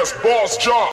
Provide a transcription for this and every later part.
Yes, Boss John.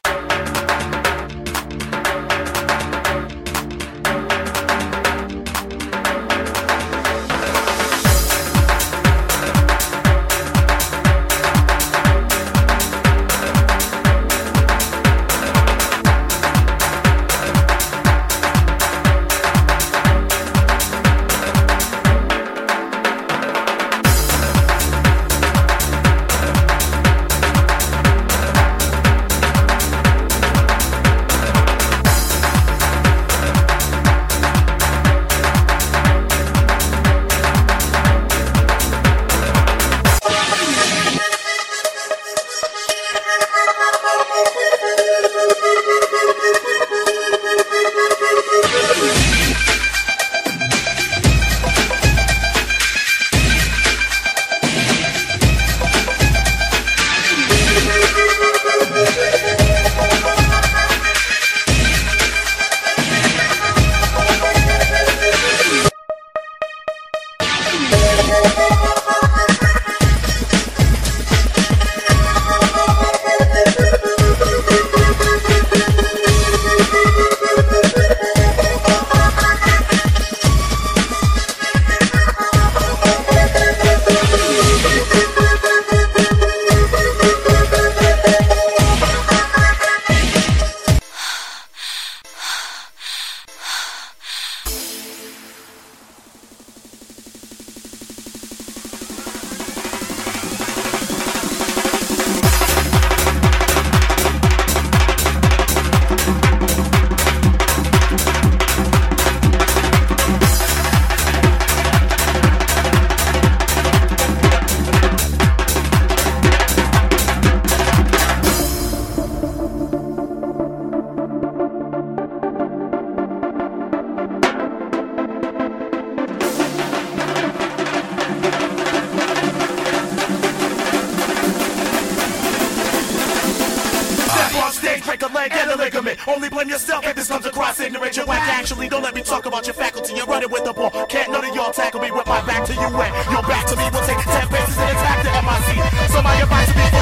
Break a leg and a ligament. Only blame yourself if this comes across ignorant. You're whack actually. Don't let me talk about your faculty. You're running with the ball. Can't none of y'all tackle me with my back to you and your back to me. We'll take 10 paces and attack the MIC. So my advice to be